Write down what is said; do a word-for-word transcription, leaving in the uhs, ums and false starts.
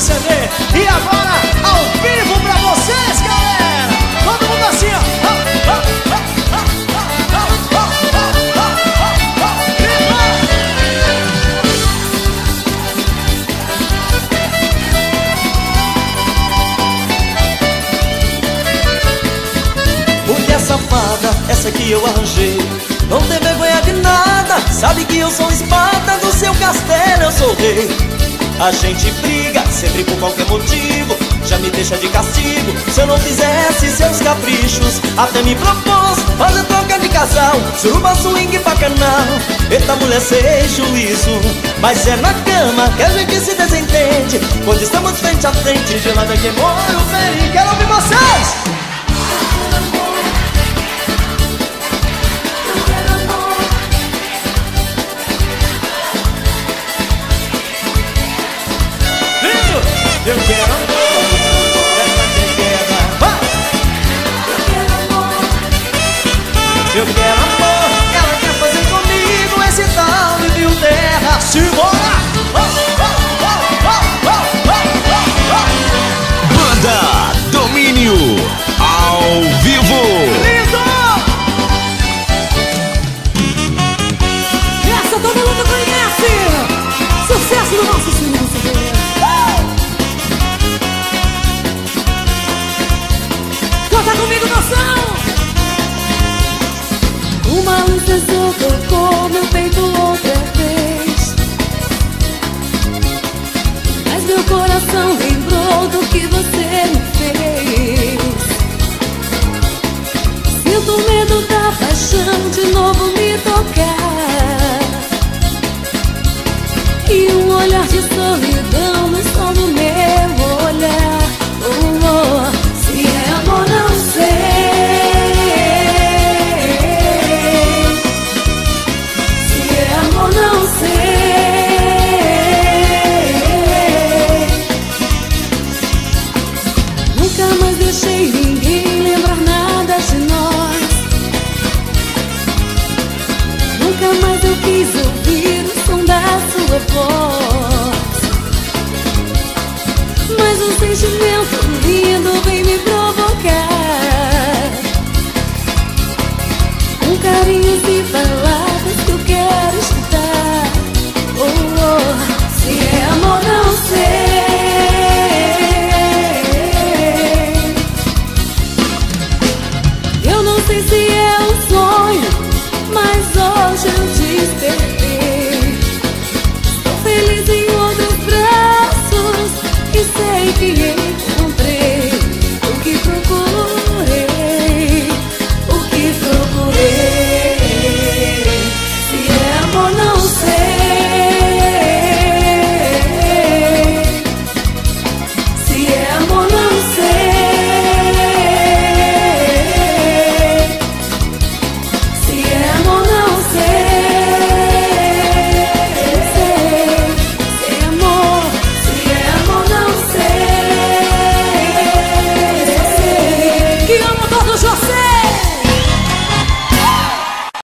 C D. E agora, ao vivo pra vocês, galera. Todo mundo assim, ó. Mulher safada, essa que eu arranjei, não tem vergonha de nada, sabe que eu sou espada do seu castelo, eu sou rei. A gente briga sempre por qualquer motivo, já me deixa de castigo se eu não fizesse seus caprichos. Até me propôs fazer troca de casal, suruba, swing, bacanal. Eita mulher sem juízo, mas é na cama que a gente se desentende. Quando estamos frente a frente, gelada que mora o bem. Quero ouvir vocês! Eu quero amor, essa que quebra. Eu quero amor, ela quer fazer comigo esse tal de mil terra. Simbora! Banda Domínio ao vivo. Lindo! Essa todo mundo conhece. Sucesso do nosso Senhor. Canta comigo, noção! Uma luz azul tocou meu peito outra vez, mas meu coração lembrou do que você me fez. Sinto medo da paixão de novo me tocar, e um olhar de solidão no som do meu olhar. Oh, oh. Se é amor não sei, se é amor não sei. Nunca mais deixei ninguém lembrar nada de nós. Nunca mais eu quis ouvir o som da sua voz, mas um sentimento lindo vem me provocar. Um carinho